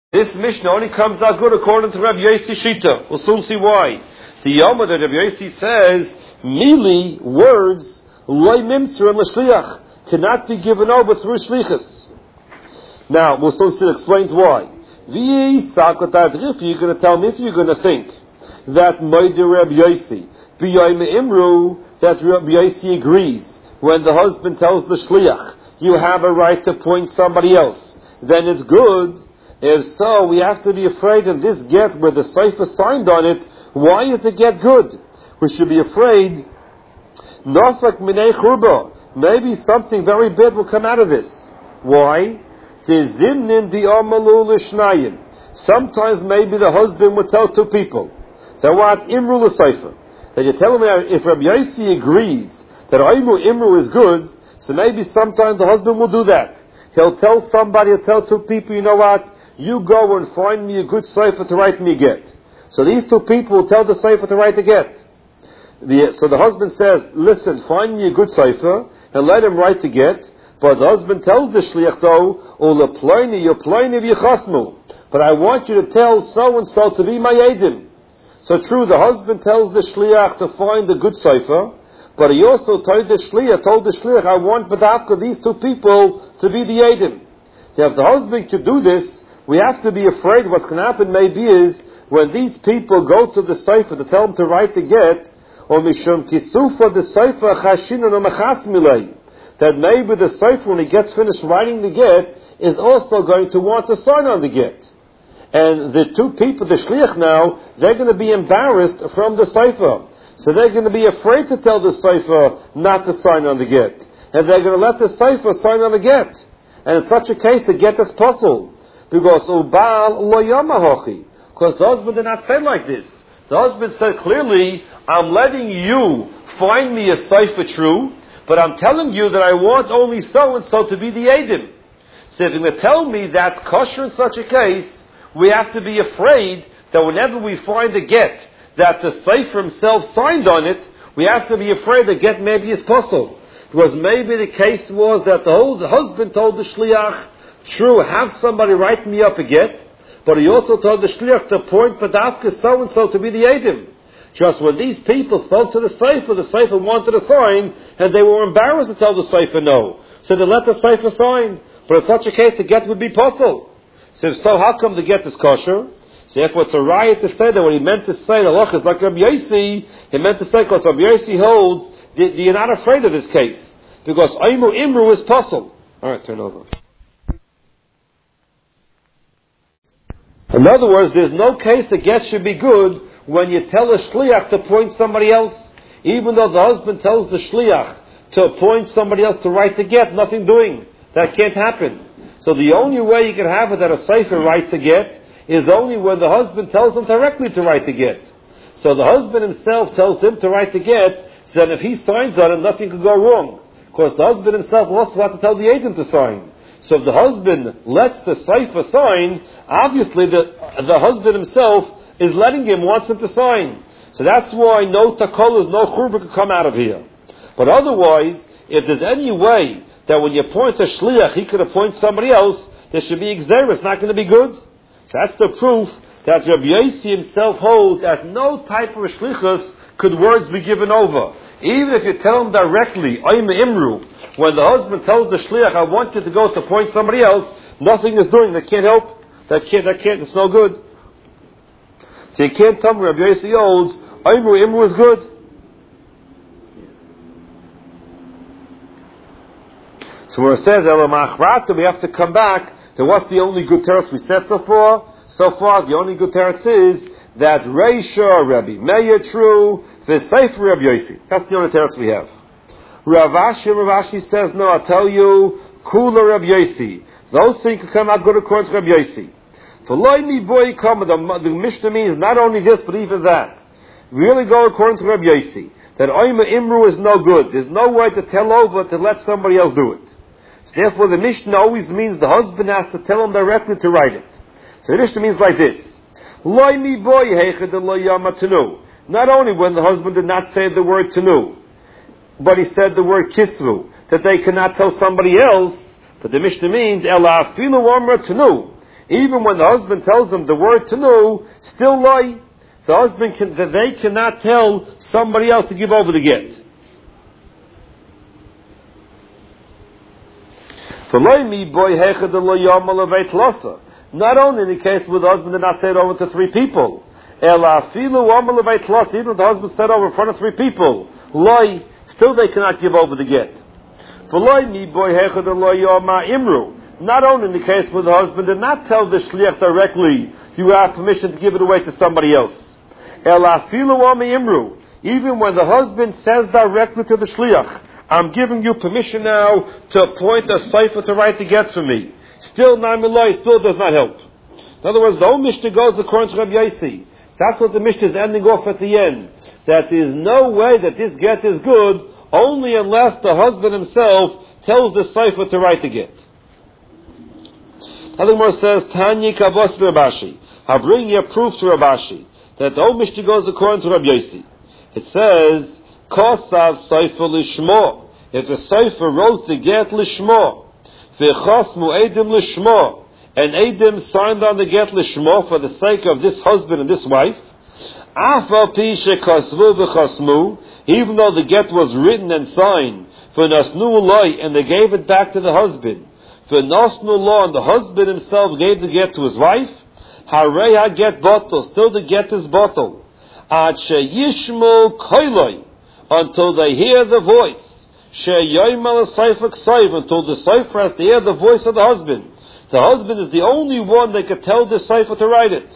This Mishnah only comes out good according to Rabbi Yossi Shita. We'll soon see why. The Yoma that Rabbi Yossi says, Mili, words, loy mimser and l'shliach, cannot be given over through shlichus. Now, we'll soon see, it explains why. You're going to tell me, if you're going to think that Moeder Rabbi Yossi, b'yoyme imru, that Rabbi Yossi agrees, when the husband tells the shliach, you have a right to appoint somebody else, then it's good. If so, we have to be afraid of this get where the cipher signed on it. Why is the get good? We should be afraid. Nafak minei churba. Maybe something very bad will come out of this. Why? Sometimes maybe the husband would tell two people that what imru the cipher. That you tell him if Rabbi Yossi agrees that imru is good, so maybe sometimes the husband will do that. He'll tell somebody, he'll tell two people, you know what? You go and find me a good cipher to write me a get. So these two people will tell the cipher to write a get. So the husband says, listen, find me a good cipher and let him write the get. But the husband tells the shliach though, but I want you to tell so-and-so to be my edim. So true, the husband tells the shliach to find a good cipher, but he also told the shliach, I want Badafka, these two people, to be the edim. So if the husband could do this, we have to be afraid what's going to happen maybe is when these people go to the cipher to tell them to write the get, or mishum kisufa the cipher chashinan or mechas milei, that maybe the cipher when he gets finished writing the get is also going to want to sign on the get. And the two people, the shliach now, they're going to be embarrassed from the cipher. So they're going to be afraid to tell the cipher not to sign on the get. And they're going to let the cipher sign on the get. And in such a case, the get is puzzled. Because Ubal lo yamahochi. Because the husband did not say like this. The husband said clearly, I'm letting you find me a cipher true, but I'm telling you that I want only so-and-so to be the edim. So if you're going to tell me that's kosher in such a case, we have to be afraid that whenever we find a get, that the cipher himself signed on it, we have to be afraid the get maybe is puzzled. Because maybe the case was that the husband told the shliach, true, have somebody write me up a get, but he also told the shliach to appoint Padavka so-and-so to be the edim. Just when these people spoke to the cipher wanted a sign, and they were embarrassed to tell the cipher no. So they let the cipher sign. But in such a case, the get would be possible. So how come the get is kosher? So therefore it's a riot to say that when he meant to say the loch is like Rabbi Yossi, he meant to say because Rabbi Yossi holds, you're not afraid of this case. Because imru is possible. Alright, turn over. In other words, there's no case the get should be good when you tell a shliach to appoint somebody else. Even though the husband tells the shliach to appoint somebody else to write the get, nothing doing. That can't happen. So the only way you can have it that a cipher writes a get is only when the husband tells him directly to write the get. So the husband himself tells him to write the get, so then if he signs on it, nothing could go wrong. Because the husband himself also has to tell the agent to sign. So if the husband lets the cipher sign, obviously the husband himself is letting him, wants him to sign. So that's why no takolas, no churba could come out of here. But otherwise, if there's any way that when you appoint a shliach, he could appoint somebody else, there should be exer, it's not going to be good. So that's the proof that Rabbi Yossi himself holds that no type of shlichus could words be given over. Even if you tell him directly, imru, when the husband tells the shliach, I want you to go to appoint somebody else, nothing is doing, that can't help, that can't, it's no good. So you can't tell me Rabbi Yossi holds, imru is good. So when it says, we have to come back to what's the only good teretz we said so far. So far, the only good teretz is that Reisha Rabbi Meir true, V'Sefer Rabbi Yossi. That's the only teretz we have. Rav Ashi says, no, I'll tell you, Kula Rabbi Yossi. Those things can come out good according to Rabbi Yossi. The Mishnah means not only this, but even that. Really go according to Rabbi Yossi. That Oima Imru is no good. There's no way to tell over to let somebody else do it. So therefore the Mishnah always means the husband has to tell him directly to write it. So the Mishnah means like this. Not only when the husband did not say the word tenu, but he said the word kisvu, that they cannot tell somebody else, but the Mishnah means ela afilu amra tenu. Even when the husband tells them the word tanu, still lie. The husband they cannot tell somebody else to give over the get. Not only in the case where the husband did not say it over to 3 people. Even if the husband said over in front of 3 people, lie, still they cannot give over the get. Not only in the case where the husband did not tell the shliach directly, you have permission to give it away to somebody else. Even when the husband says directly to the shliach, I'm giving you permission now to appoint a cipher to write the get for me. Still, Namilai still does not help. In other words, the whole Mishnah goes according to Rabbi Yossi. That's what the Mishnah is ending off at the end. That there is no way that this get is good, only unless the husband himself tells the cipher to write the get. The Gemara says, Tanya Kavos Rabashi. I'll bring you a proof to Rabashi that the whole Mishnah goes according to Rabbi Yossi. It says, Kosav Cipher Lishmo. If the cipher wrote the get Lishmo, V'chasmu Eidim Lishmo, and Eidim signed on the get Lishmo for the sake of this husband and this wife, Afal Pi Shekasvu V'chasmu, even though the get was written and signed, for Nasnu Ulai, and they gave it back to the husband, for Nasnu Ulai, and the husband himself gave the get to his wife, Harei HaGet Bottle, still the get is bottle. Ad Sheyishmu Koiloi, until they hear the voice. Until the cipher has to hear the voice of the husband. The husband is the only one that can tell the cipher to write it.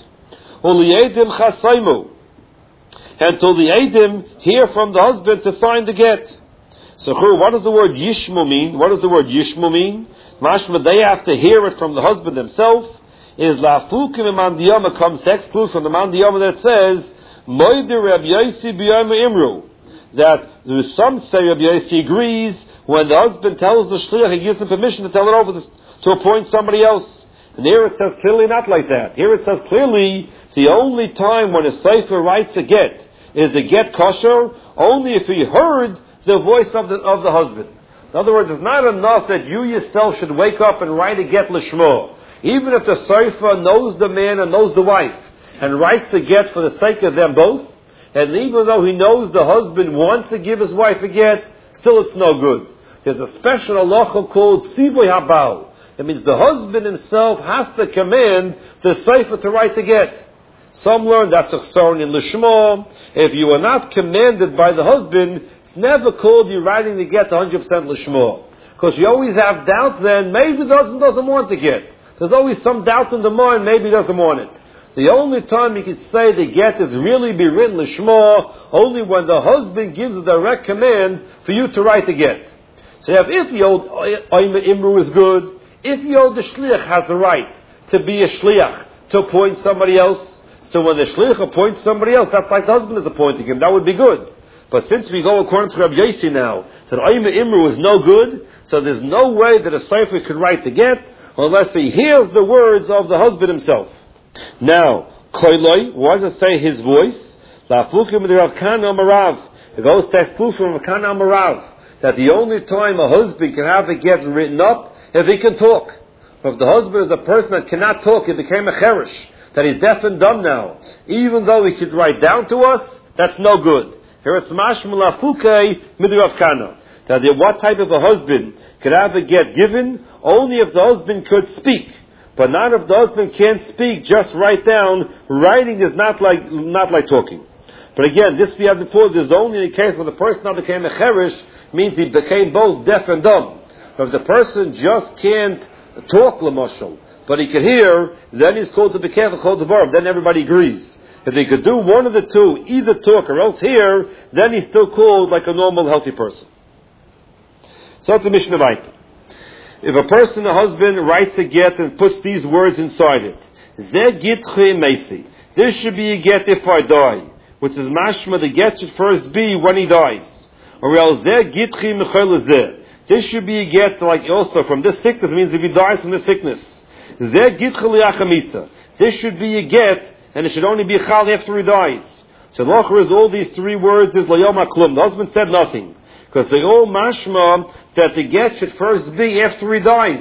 Until the Eidim hear from the husband to sign the get. So what does the word Yishmu mean? What does the word Yishmu mean? Mashma, they have to hear it from the husband himself. Is Lafukim Mandiyama comes to exclude from the Mandiyama that says, Moidir Rabbi Yossi B'yama Imru. That some say Rabbi Yossi agrees when the husband tells the shliach, he gives him permission to tell it over to appoint somebody else. And here it says clearly not like that. Here it says clearly the only time when a cipher writes a get is the get kosher only if he heard the voice of the husband. In other words, it's not enough that you yourself should wake up and write a get lishmo. Even if the cipher knows the man and knows the wife and writes the get for the sake of them both, and even though he knows the husband wants to give his wife a get, still it's no good. There's a special halacha called tzivoy habal. That means the husband himself has to command the cipher to write the get. Some learn that's a chsaron in lishmo. If you are not commanded by the husband, it's never called you writing the get 100% lishmo. Because you always have doubt then, maybe the husband doesn't want the get. There's always some doubt in the mind, maybe he doesn't want it. The only time you can say the get is really be written lishmo, only when the husband gives a direct command for you to write the get. So if the old Oima Imru is good, if the old the shliach has the right to be a shliach, to appoint somebody else, so when the shliach appoints somebody else, that's like the husband is appointing him, that would be good. But since we go according to Rabbi Yossi now, that Oima Imru is no good, so there's no way that a cipher could write the get, unless he hears the words of the husband himself. Now, koiloi, why does it say his voice? It goes to exclude from Rav Kana Amarav that the only time a husband can have a get written up if he can talk. But if the husband is a person that cannot talk, he became a cherish, that he's deaf and dumb now. Even though he could write down to us, that's no good. Here it's mashma lafuke midrav kana. That what type of a husband could have a get given? Only if the husband could speak. But not if the husband can't speak, just write down. Writing is not like talking. But again, this we had before, there's only a case where the person now became a cherish, means he became both deaf and dumb. But if the person just can't talk, l'mashal, but he could hear, then he's called to be careful, called to bar, then everybody agrees. If he could do one of the two, either talk or else hear, then he's still called like a normal, healthy person. So that's the Mishnah Vayta. If a person, a husband, writes a get and puts these words inside it, Zeh gitche meisi. This should be a get if I die. Which is mashma, the get should first be when he dies. Or else Zeh gitche mechel zeh. This should be a get like also from this sickness, means if he dies from this sickness. Zeh gitche liachamisa. This should be a get, and it should only be a chal after he dies. So the is all these three words is layom haklum. The husband said nothing. Because they all mashma that the get should first be after he dies.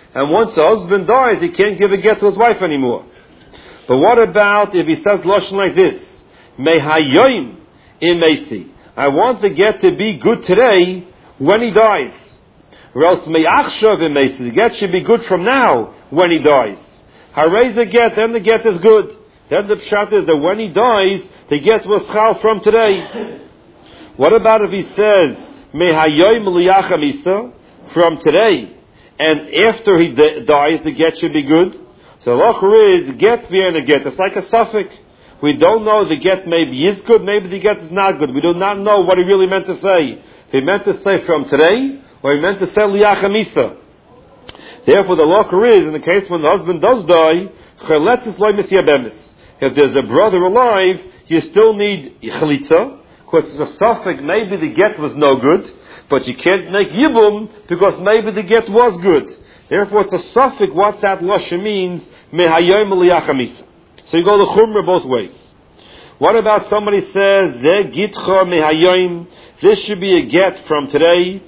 and once the husband dies, he can't give a get to his wife anymore. But what about if he says lashon like this? Mehayoim imesi. I want the get to be good today when he dies. Or else me'achshav imesi. The get should be good from now when he dies. Harei the get, then the get is good. Then the pshat is that when he dies, the get was chal from today. What about if he says mehayoim liyacham isa, from today, and after he dies, the get should be good? So locher is get v'ena get. It's like a suffix. We don't know the get maybe is good, maybe the get is not good. We do not know what he really meant to say. If he meant to say from today, or he meant to say liyacham isa. Therefore, the locher is in the case when the husband does die, if there's a brother alive, you still need chalitza, because it's a suffix. Maybe the get was no good, but you can't make yibum because maybe the get was good. Therefore, it's a suffix what that lashon means, mehayom liyachamisa. So you go to chumrah both ways. What about somebody says, ze gitcha mehayom, this should be a get from today,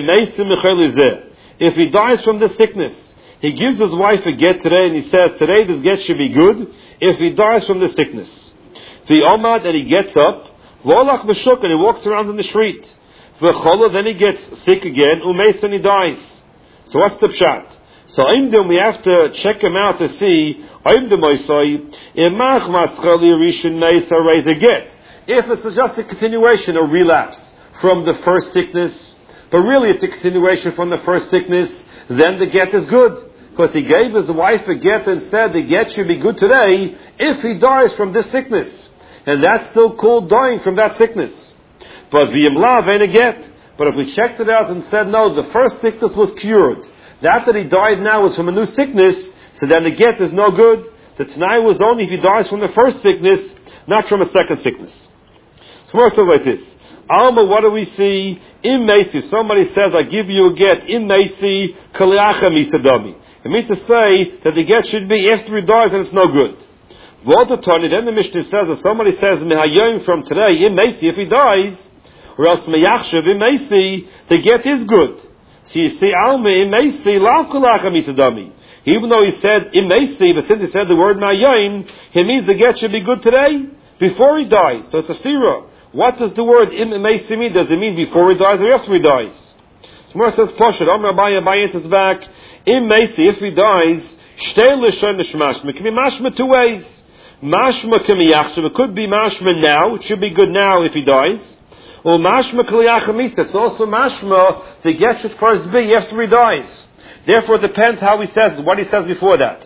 if he dies from this sickness, he gives his wife a get today and he says, today this get should be good, if he dies from this sickness. The omad, and he gets up, volach b'shuk, and he walks around in the street. V'chola, then he gets sick again, umeis, and he dies. So what's the pshat? So Imdim, we have to check him out to see, Imdim Oisoi, Imach Maschali Rishon Meisa raise a get. If it's just a continuation, a relapse from the first sickness, but really it's a continuation from the first sickness, then the get is good. Because he gave his wife a get and said the get should be good today if he dies from this sickness. And that's still called dying from that sickness. But v'yimlav ain't a get. But if we checked it out and said, no, the first sickness was cured, that he died now was from a new sickness, so then the get is no good. The t'nai was only if he dies from the first sickness, not from a second sickness. So more so like this. Alma, what do we see? In Macy, somebody says, I give you a get. In Macy, kaliacha misadami. It means to say that the get should be after he dies and it's no good. V'otatani, then the Mishnah says, if somebody says, mehayom from today, in Macy, if he dies, or else meyachshav, in Macy, the get is good. So you see, Alma, in Macy, lav kaliacha misadami. Even though he said, in Macy, but since he said the word mehayom, it means the get should be good today, before he dies. So it's a stira. What does the word im meisi mean? Does it mean before he dies or after he dies? Tomorrow says Poshet, Amar Abaye answers back, im meisi, if he dies, shtei l'shon l'shmashma. It can be mashma two ways. Mashma k'miyachshav, it could be mashma now, it should be good now if he dies. Or mashma k'liyachamisa, it's also mashma, the get should first be after he dies. Therefore it depends how he says, what he says before that.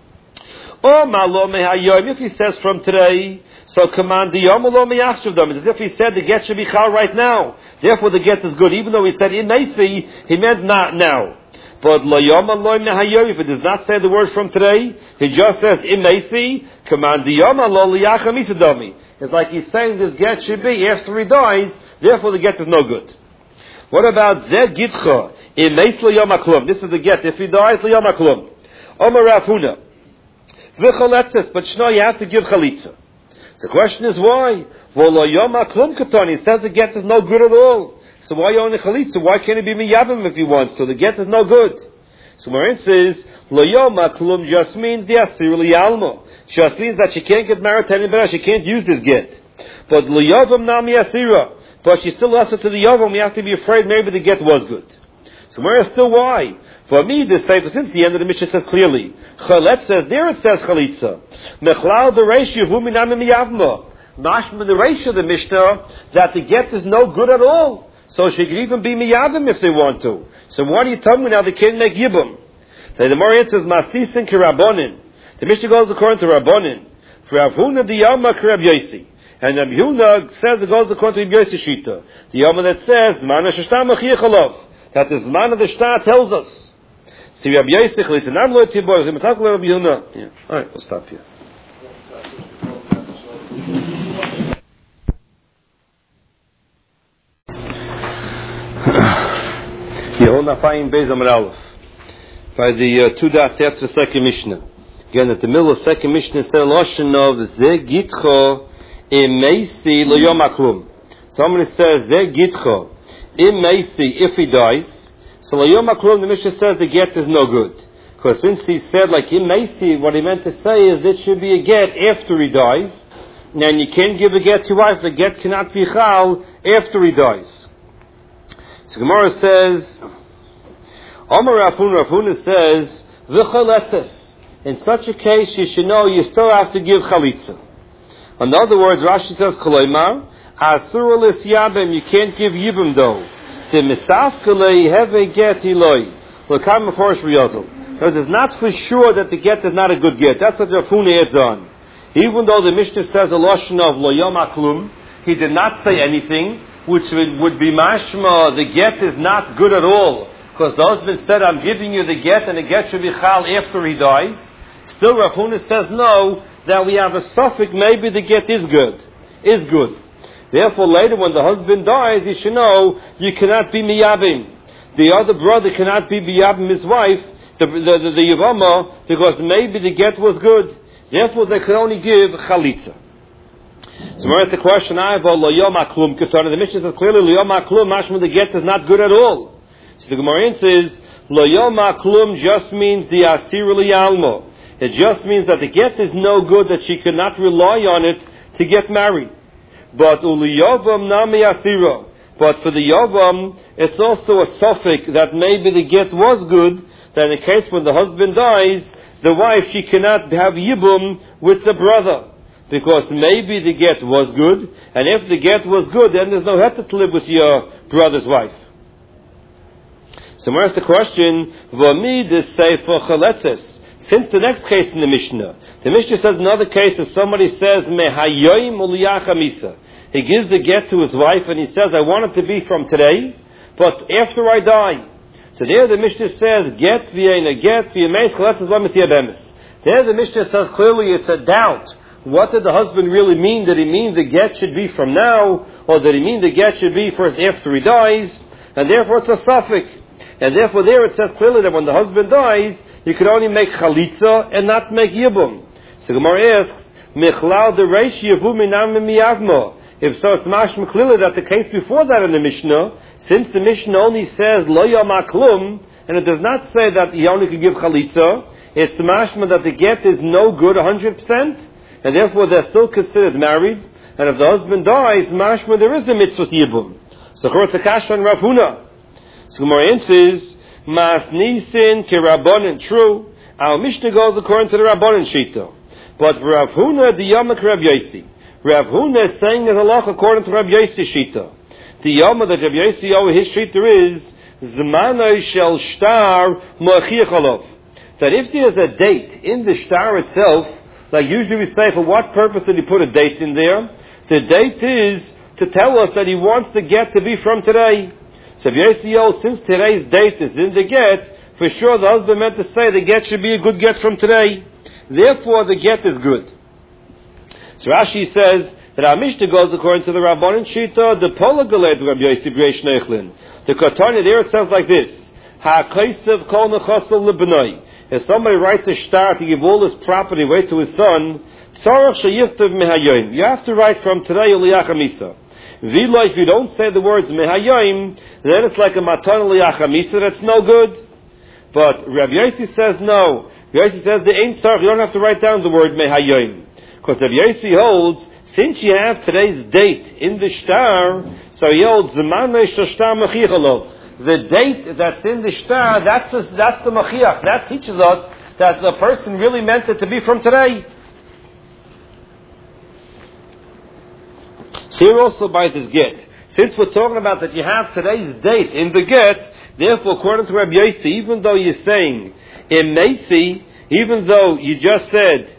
Or malo mehayom, if he says from today, so command the yomalo miyachshav dam. It's as if he said the get should be chal right now. Therefore the get is good. Even though he said in Nasi, he meant not now. But lo yomalo mehayom, if it does not say the word from today, he just says in Nasi, command the yomalo liyacham isadami. It's like he's saying this get should be after he dies. Therefore the get is no good. What about ze gitcha in Nasi lo yom haklum? This is the get. If he dies lo yom haklum. Omer Rav Huna. V'chaletzes, but shno you have to give chalitza. The question is why? Well, lo yom haklum katani. It says the get is no good at all. So why only chalitza? Why can't he be miyabim if he wants to? The get is no good. So Marin says lo yom haklum just means the asir liyalmo. Just means that she can't get married to anybody. She can't use this get. But lo yavam nami asira. But she's still lesser to the yavam. We have to be afraid maybe the get was good. So where is still why? For me, this paper, since the end of the Mishnah says clearly, Chalet says, there it says Chalitza. Mechlal the ratio, Vuminam miyavma. Mashma the ratio of the Mishnah, that the get is no good at all. So she could even be miyavim if they want to. So why do you tell me now they can't make yibum? So the more answers, Mastisin kirabonin. The Mishnah goes according to Rabbonin. For Rav Huna the Yama kirab Yosi. And Rav Huna says it goes according to Yosi Shita. The Yama that says, Mana sheshtam achiyachalov. That the Zman of the Shtar tells us. See, Rabbi Yosef, it's an Amlo Tibor, it's a Rabbi Yuna. Yeah. Alright, we'll stop here. Yehona Fayim Beis Amar Aleph. By the two dots after the second Mishnah. Again, at the middle of the second Mishnah, it says, Loshen of Ze Gitcho Emeisi Lo Yom HaKlum. Somebody says, Ze Gitcho. In Macy, if he dies, so Layom HaKlum, the Mishnah says the get is no good. Because since he said, like Imesi, what he meant to say is this should be a get after he dies. And you can't give a get to your wife. The get cannot be chal after he dies. So Gemara says, Amar Rafuna says, V'chaletzes. In such a case, you should know you still have to give chalitza. In other words, Rashi says, Koloimar, Asur l'syabim, you can't give yibim though. The misafkele have a get iloi. L'kam meforish v'yozol. Because it's not for sure that the get is not a good get. That's what Rafuna adds on. Even though the Mishnah says a lashon of lo yom haklum, he did not say anything, which would be mashma, the get is not good at all. Because the husband said, I'm giving you the get, and the get should be chal after he dies. Still, Rav Huna says no, that we have a suffix, maybe the get is good. Therefore, later when the husband dies, you should know, you cannot be miyabim. The other brother cannot be miyabim his wife, the Yavama, because maybe the get was good. Therefore, they can only give chalitza. So, we're at the question, the Mishnah says clearly, lo yom haklum, mashma, the get is not good at all. So the Gemara says, lo yom haklum just means the asir liyalmo. It just means that the get is no good, that she cannot rely on it to get married. But uliyavam nami asira. But for the yavam, it's also a suffix that maybe the get was good, that in the case when the husband dies, the wife, she cannot have yibum with the brother. Because maybe the get was good, and if the get was good, then there's no heter to live with your brother's wife. So where's the question? Since the next case in the Mishnah says another case, if somebody says, he gives the get to his wife, and he says, I want it to be from today, but after I die. So there the Mishnah says, get v'yena get v'yemeis chaletzes v'mesiyah bemis. There the Mishnah says clearly it's a doubt. What did the husband really mean? Did he mean the get should be from now, or did he mean the get should be first after he dies? And therefore it's a suffix. And therefore there it says clearly that when the husband dies, you can only make chalitza and not make yibum. So Gemara asks, Michlal de reish yivum minam miyavmo. If so, it's mashma clearly that the case before that in the Mishnah, since the Mishnah only says lo yom haklum, and it does not say that he only can give chalitza, it's mashma that the get is no good 100%, and therefore they're still considered married. And if the husband dies, mashma there is a mitzvah yibum. So it's a kasha on Rav Huna. So Gemara answers, Mas nisin ki rabbanon, true. Our Mishnah goes according to the rabbanon shita. But for Rav Huna, the yamak Rav Yosi. Rav Huna is saying the halach according to Rav Yosi shita. The yama that Rav Yosi over his shita is, Zmanoi shel shtar mo'achiach alav. That if there is a date in the shtar itself, like usually we say, for what purpose did he put a date in there? The date is to tell us that he wants the get to be from today. So since today's date is in the get, for sure the husband meant to say the get should be a good get from today. Therefore the get is good. So Rashi says that our Mishnah goes according to the Rabbanon Shita, the Polagalet Rabbi Yosi B'Reish Neichlin. The Katanya there it says like this, Ha'kaisev kol nechasel lebnoi. If somebody writes a shtar to give all his property away to his son, you have to write from today uliyachamisa. Vila, if you don't say the words mehayim, then it's like a matan uliyachamisa, that's no good. But Rabbi Yosi says no. Rabbi Yosi says the ain't tzarich, you don't have to write down the word mehayim. Because Rabbi Yosi holds, since you have today's date in the shtar, so he holds zemanei shtar mechichalov. The date that's in the shtar, that's the machiach. That teaches us that the person really meant it to be from today. Here also by this get, since we're talking about that you have today's date in the get, therefore according to Rabbi Yosi, even though you're saying in Macy, even though you just said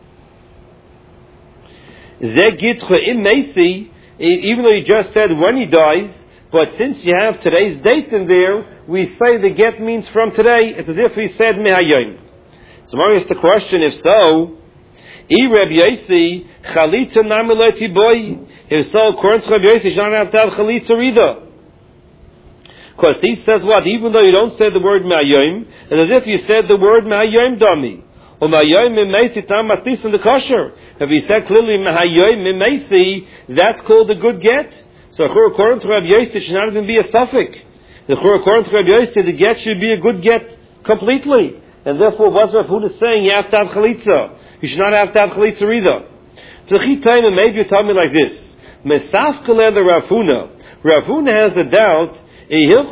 Ze Gitcha in Macy, even though you just said when he dies, but since you have today's date in there, we say the get means from today. It's as if we said mehayim. So now is the question, if so, Rabbi Yosi, chalitza namileti boy. If so, according to Rabbi Yosi, you don't have to have chalitza either. Because he says what? Even though you don't say the word mehayim, it's as if you said the word mehayim dummy. Or mehayim mimesi tam matis in the kosher. If he said clearly mehayim mimesi, that's called a good get. So according to Rabbi Yosi, it should not even be a suffix. According to Rabbi Yosi, the get should be a good get completely. and therefore what's Rav Huna saying? You have to have chalitza. You should not have to have chalitza either. Maybe you tell me like this. Mesafkele the Rav Huna. Rav Huna has a doubt. I'll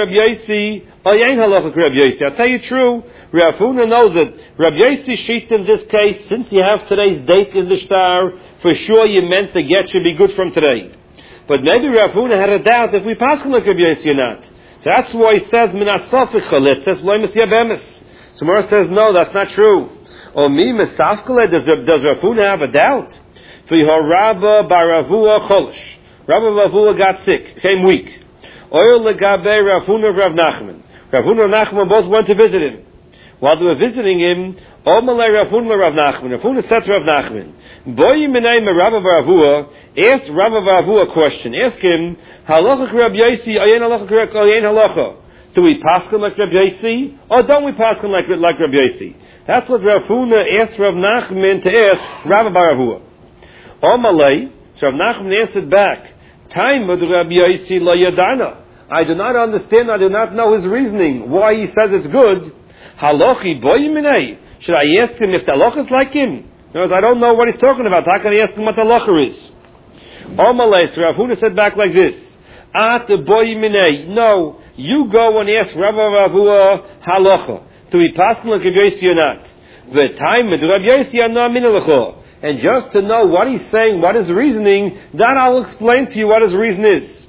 tell you true. Rav Huna knows that Rav Yossi sheet in this case, since you have today's date in the star, for sure you meant the get should be good from today. But maybe Rav Huna had a doubt if we pass like Rav Yossi or not. So that's why he says minasofik chalit. Says loimus yabemis. So Mora says no, that's not true. Or me mesafkele, does Rav Huna have a doubt? For Rabba bar Ravua cholish. Rabba Ravua got sick, became weak. Oil legabe Rav Huna Rav Nachman. Rav Huna and Rav Nachman both went to visit him. While they were visiting him, Omalei Rav Huna Rav Nachman. Rav Huna said to Rav Nachman, Boy Minay Rabba Ravua, ask Rabba Ravua a question. Ask him, Halacha Rav Yossi, Ayin Halacha Ayin Halacha. Do we paskin like Rav Yossi, or don't we paskin like Rav Yossi? That's what Rav Huna asked Rav Nachman to ask Rabba Ravua. Omalei, so Rav Nachman answered back, Time with Rabbi Yossi la yadana. I do not understand, I do not know his reasoning, why he says it's good. Halachi boyiminei. Should I ask him if the halacha is like him? In other words, I don't know what he's talking about. How can I ask him what the halacha is? Omalei, so Rav Huna said back like this. At boyiminei. No, you go and ask Rabbi Ravua halacha. Do we pass like Rabbi Yossi or not? The time with Rabbi Yossi ana min halacha. And just to know what he's saying, what his reasoning, then I'll explain to you what his reason is.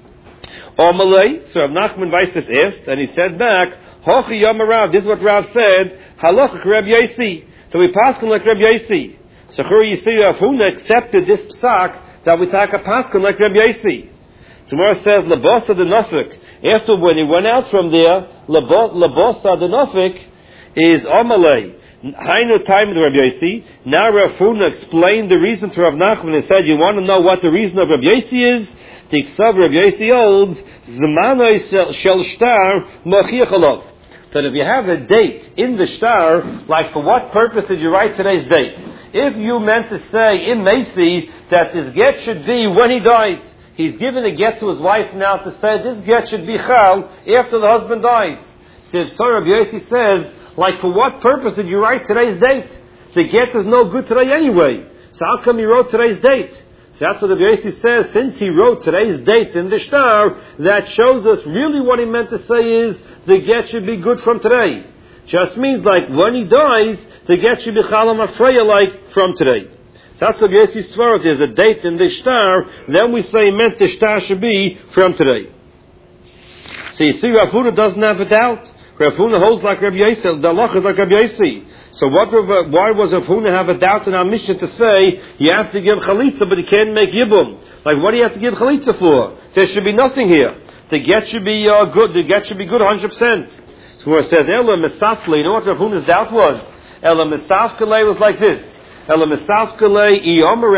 Omalei, so Rav Nachman Weisses asked, and he said back, Hochi Yom Rav, this is what Rav said, Halacha Reb Yossi. So we pass him like Reb Yossi. So here you see Rav Huna accepted this psak that we take a paskin like Reb Yossi. So Mora says, Labosa the Nofik. After when he went out from there, Labosa the Nofik is Omalei. Hainu time with Rabbi Yossi. Now Rav Huna explained the reason to Rav Nachman and said, you want to know what the reason of Rabbi Yossi is? Tiksav Rabbi Yossi holds, Zmanoi shel shtar mochiach alav. That if you have a date in the shtar, like for what purpose did you write today's date? If you meant to say in Macy that this get should be when he dies, he's given a get to his wife now to say this get should be chal after the husband dies. So if so, Rabbi Yossi says, like for what purpose did you write today's date? The get is no good today anyway. So how come he wrote today's date? So that's what the Yossi says. Since he wrote today's date in the shtar, that shows us really what he meant to say is the get should be good from today. Just means like when he dies, the get should be chalam afreya like from today. So that's what Yossi svarot. There's a date in the shtar, then we say meant the shtar should be from today. So you see, Rav Huna doesn't have a doubt. Rav Huna holds like Rabbi Yossi, the halacha is like Rabbi Yossi. So why was Rav Huna have a doubt in our mission to say you have to give chalitza, but you can't make yibum? Like what do you have to give chalitza for? There should be nothing here. The get should be good. The get should be good 100%. So where it says Ela Mesafkele, you know what Rav Huna's doubt was? Ela Mesafkele was like this. Ela Mesafkele Iyom